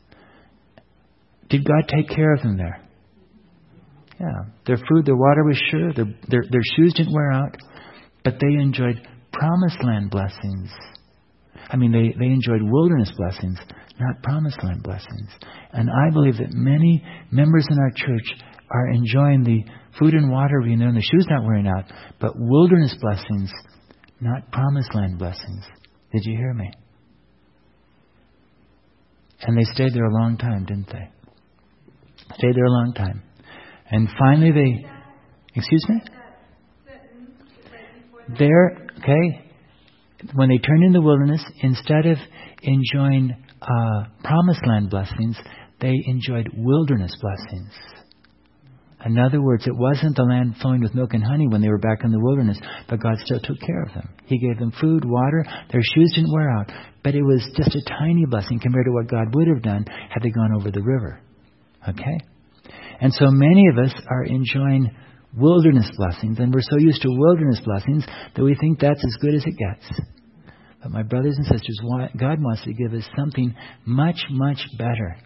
Speaker 1: Did God take care of them there? Yeah. Their food, their water was sure, their, their, their shoes didn't wear out, but they enjoyed promised land blessings. I mean, they, they enjoyed wilderness blessings, not promised land blessings. And I believe that many members in our church are enjoying the food and water being there and the shoes not wearing out, but wilderness blessings, not promised land blessings. Did you hear me? And they stayed there a long time, didn't they? Stayed there a long time. And finally they, excuse me? There, okay, when they turned in the wilderness, instead of enjoying uh, promised land blessings, they enjoyed wilderness blessings. In other words, it wasn't the land flowing with milk and honey when they were back in the wilderness, but God still took care of them. He gave them food, water, their shoes didn't wear out, but it was just a tiny blessing compared to what God would have done had they gone over the river. Okay? And so many of us are enjoying wilderness blessings, and we're so used to wilderness blessings that we think that's as good as it gets. But my brothers and sisters, God wants to give us something much, much better.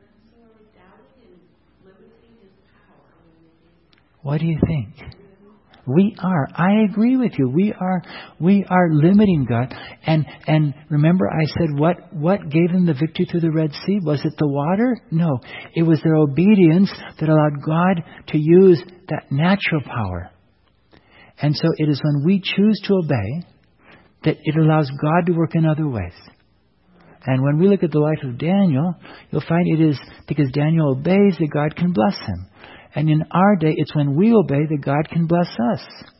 Speaker 1: What do you think? We are. I agree with you. We are. We are limiting God. And and remember, I said what what gave them the victory through the Red Sea? Was it the water? No, it was their obedience that allowed God to use that natural power. And so it is when we choose to obey that it allows God to work in other ways. And when we look at the life of Daniel, you'll find it is because Daniel obeys that God can bless him. And in our day, it's when we obey that God can bless us.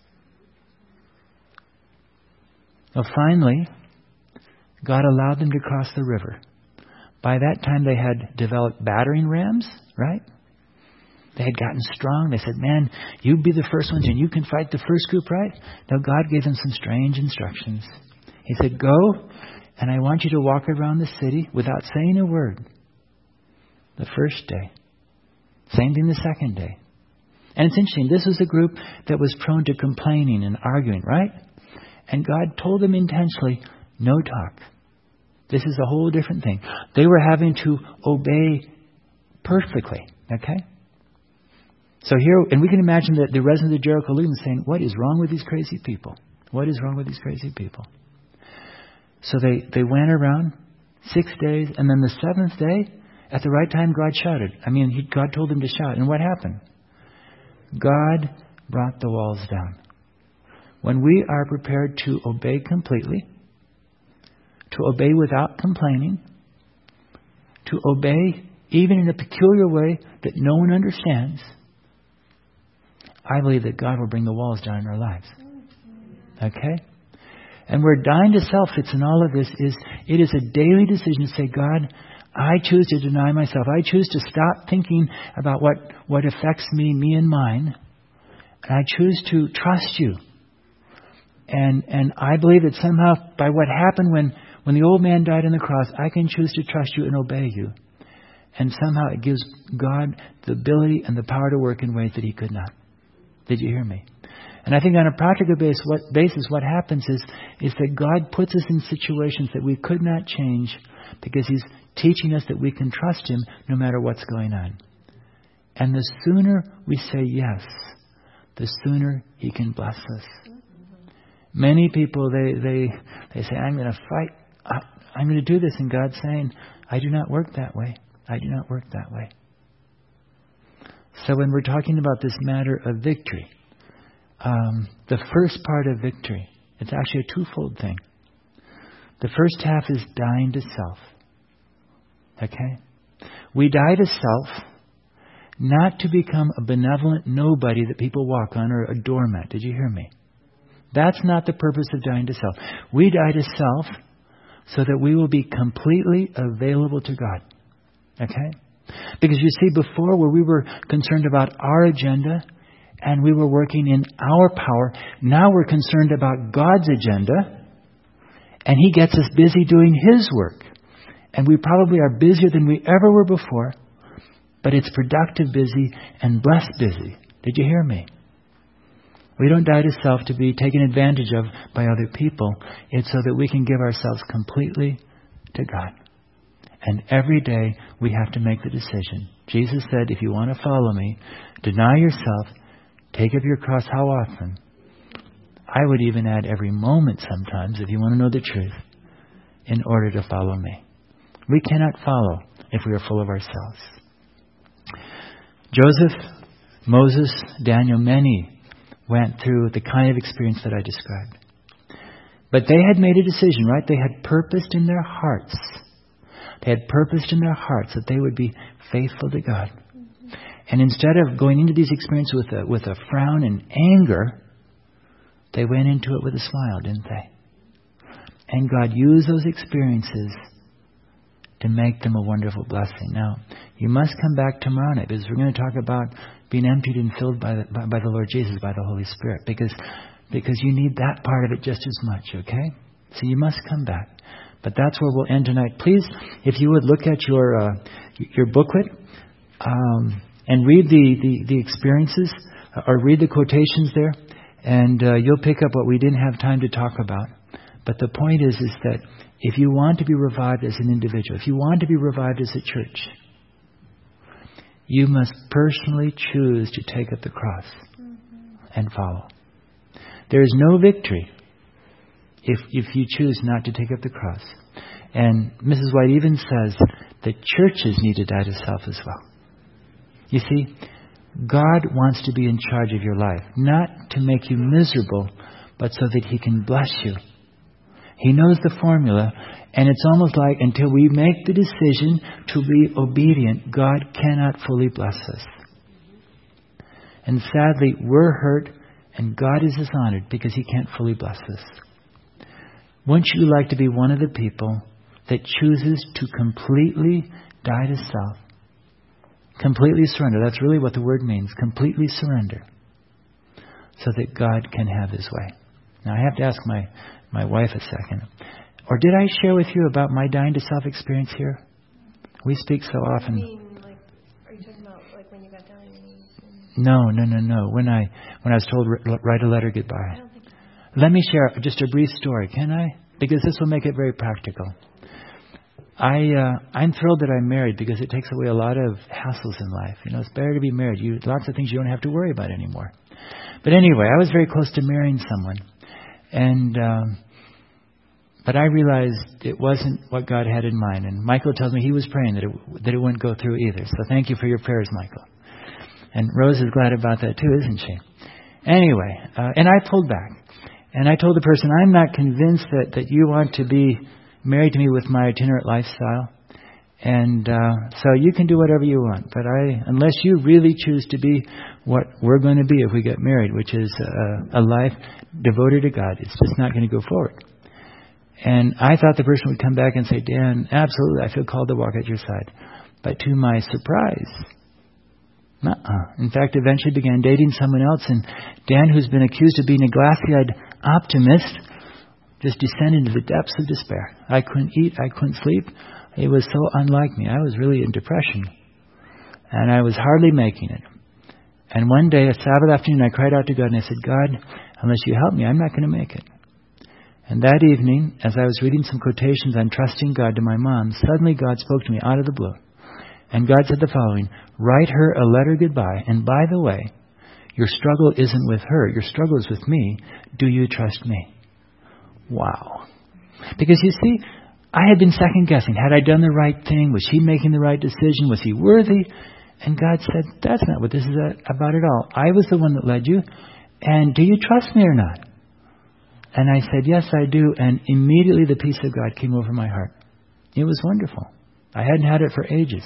Speaker 1: Well, finally, God allowed them to cross the river. By that time, they had developed battering rams, right? They had gotten strong. They said, man, you be the first ones and you can fight the first group, right? Now, God gave them some strange instructions. He said, go, and I want you to walk around the city without saying a word. The first day. Same thing the second day. And it's interesting. This was a group that was prone to complaining and arguing, right? And God told them intentionally, no talk. This is a whole different thing. They were having to obey perfectly. Okay? So here, and we can imagine that the residents of Jericho living saying, what is wrong with these crazy people? What is wrong with these crazy people? So they, they went around six days, and then the seventh day, at the right time, God shouted. I mean, he, God told them to shout. And what happened? God brought the walls down. When we are prepared to obey completely, to obey without complaining, to obey even in a peculiar way that no one understands, I believe that God will bring the walls down in our lives. Okay? And where dying to self fits in all of this is, it is a daily decision to say, God, I choose to deny myself. I choose to stop thinking about what, what affects me, me and mine. And I choose to trust you. And and I believe that somehow by what happened when, when the old man died on the cross, I can choose to trust you and obey you. And somehow it gives God the ability and the power to work in ways that he could not. Did you hear me? And I think on a practical basis, what, basis, what happens is, is that God puts us in situations that we could not change because he's teaching us that we can trust him no matter what's going on. And the sooner we say yes, the sooner he can bless us. Many people, they they, they say, I'm going to fight. I, I'm going to do this. And God's saying, I do not work that way. I do not work that way. So when we're talking about this matter of victory, um, the first part of victory, it's actually a twofold thing. The first half is dying to self. Okay? We die to self, not to become a benevolent nobody that people walk on or a doormat. Did you hear me? That's not the purpose of dying to self. We die to self so that we will be completely available to God. Okay? Because you see, before where we were concerned about our agenda and we were working in our power, now we're concerned about God's agenda and he gets us busy doing his work. And we probably are busier than we ever were before, but it's productive busy and blessed busy. Did you hear me? We don't die to self to be taken advantage of by other people. It's so that we can give ourselves completely to God. And every day we have to make the decision. Jesus said, if you want to follow me, deny yourself, take up your cross how often? I would even add every moment sometimes, if you want to know the truth, in order to follow me. We cannot follow if we are full of ourselves. Joseph, Moses, Daniel, many went through the kind of experience that I described. But they had made a decision, right? They had purposed in their hearts. They had purposed in their hearts that they would be faithful to God. And instead of going into these experiences with a, with a frown and anger, they went into it with a smile, didn't they? And God used those experiences to make them a wonderful blessing. Now, you must come back tomorrow night because we're going to talk about being emptied and filled by the, by, by the Lord Jesus, by the Holy Spirit, because because you need that part of it just as much, okay? So you must come back. But that's where we'll end tonight. Please, if you would look at your uh, your booklet um, and read the, the, the experiences or read the quotations there, and uh, you'll pick up what we didn't have time to talk about. But the point is, is that if you want to be revived as an individual, if you want to be revived as a church, you must personally choose to take up the cross mm-hmm. and follow. There is no victory if if you choose not to take up the cross. And Missus White even says that churches need to die to self as well. You see, God wants to be in charge of your life, not to make you miserable, but so that He can bless you. He knows the formula, and it's almost like until we make the decision to be obedient, God cannot fully bless us. And sadly, we're hurt, and God is dishonored because He can't fully bless us. Wouldn't you like to be one of the people that chooses to completely die to self? Completely surrender. That's really what the word means. Completely surrender. So that God can have His way. Now I have to ask my, my wife a second. Or did I share with you about my dying to self experience here? We speak so often.
Speaker 2: You mean, like, are you talking about like when you got down on your knees?
Speaker 1: No, no, no, no. When I when I was told write a letter goodbye.
Speaker 2: I don't think so.
Speaker 1: Let me share just a brief story, can I? Because this will make it very practical. I, uh, I'm thrilled that I'm married because it takes away a lot of hassles in life. You know, it's better to be married. You, lots of things you don't have to worry about anymore. But anyway, I was very close to marrying someone. And, um, but I realized it wasn't what God had in mind. And Michael tells me he was praying that it, that it wouldn't go through either. So thank you for your prayers, Michael. And Rose is glad about that too, isn't she? Anyway, uh, and I pulled back. And I told the person, I'm not convinced that, that you want to be married to me with my itinerant lifestyle. And uh, so you can do whatever you want. But I, unless you really choose to be what we're going to be if we get married, which is a, a life devoted to God, it's just not going to go forward. And I thought the person would come back and say, Dan, absolutely, I feel called to walk at your side. But to my surprise, uh-uh. In fact, eventually began dating someone else. And Dan, who's been accused of being a glassy-eyed optimist, just descended into the depths of despair. I couldn't eat. I couldn't sleep. It was so unlike me. I was really in depression. And I was hardly making it. And one day, a Sabbath afternoon, I cried out to God and I said, God, unless you help me, I'm not going to make it. And that evening, as I was reading some quotations on trusting God to my mom, suddenly God spoke to me out of the blue. And God said the following, write her a letter goodbye. And by the way, your struggle isn't with her. Your struggle is with me. Do you trust me? Wow. Because you see, I had been second guessing. Had I done the right thing? Was he making the right decision? Was he worthy? And God said, that's not what this is about at all. I was the one that led you. And do you trust me or not? And I said, yes, I do. And immediately the peace of God came over my heart. It was wonderful. I hadn't had it for ages.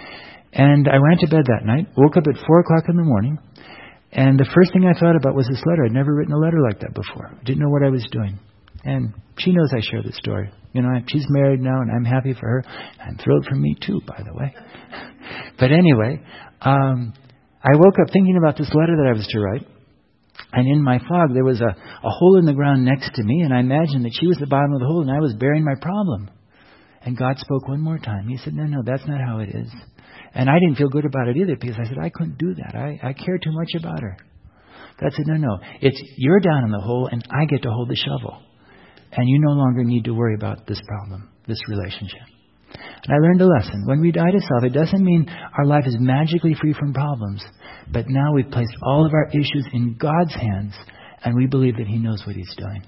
Speaker 1: And I went to bed that night, woke up at four o'clock in the morning. And the first thing I thought about was this letter. I'd never written a letter like that before. I didn't know what I was doing. And she knows I share this story. You know, she's married now, and I'm happy for her. I'm thrilled for me, too, by the way. But anyway, um, I woke up thinking about this letter that I was to write. And in my fog, there was a, a hole in the ground next to me, and I imagined that she was the bottom of the hole, and I was bearing my problem. And God spoke one more time. He said, no, no, that's not how it is. And I didn't feel good about it either, because I said, I couldn't do that. I, I care too much about her. God said, no, no, it's you're down in the hole, and I get to hold the shovel. And you no longer need to worry about this problem, this relationship. And I learned a lesson. When we die to self, it doesn't mean our life is magically free from problems. But now we've placed all of our issues in God's hands, and we believe that He knows what He's doing.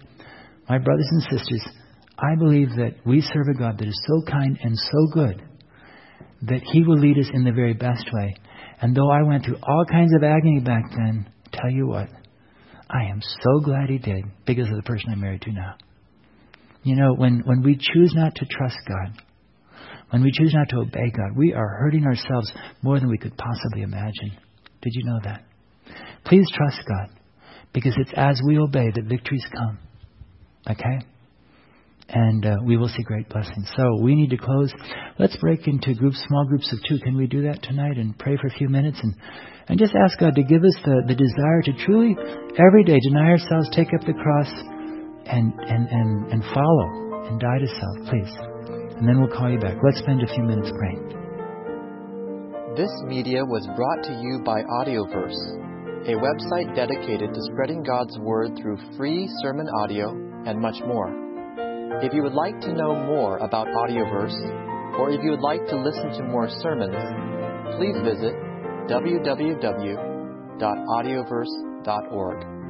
Speaker 1: My brothers and sisters, I believe that we serve a God that is so kind and so good that He will lead us in the very best way. And though I went through all kinds of agony back then, tell you what, I am so glad He did because of the person I'm married to now. You know, when, when we choose not to trust God, when we choose not to obey God, we are hurting ourselves more than we could possibly imagine. Did you know that? Please trust God, because it's as we obey that victories come. Okay? and uh, we will see great blessings. So we need to close. Let's break into groups, small groups of two. Can we do that tonight and pray for a few minutes and, and just ask God to give us the, the desire to truly, every day, deny ourselves, take up the cross, and, and, and, and follow and die to self, please. And then we'll call you back. Let's spend a few minutes praying.
Speaker 5: This media was brought to you by Audioverse, a website dedicated to spreading God's Word through free sermon audio and much more. If you would like to know more about Audioverse, or if you would like to listen to more sermons, please visit w w w dot audioverse dot org.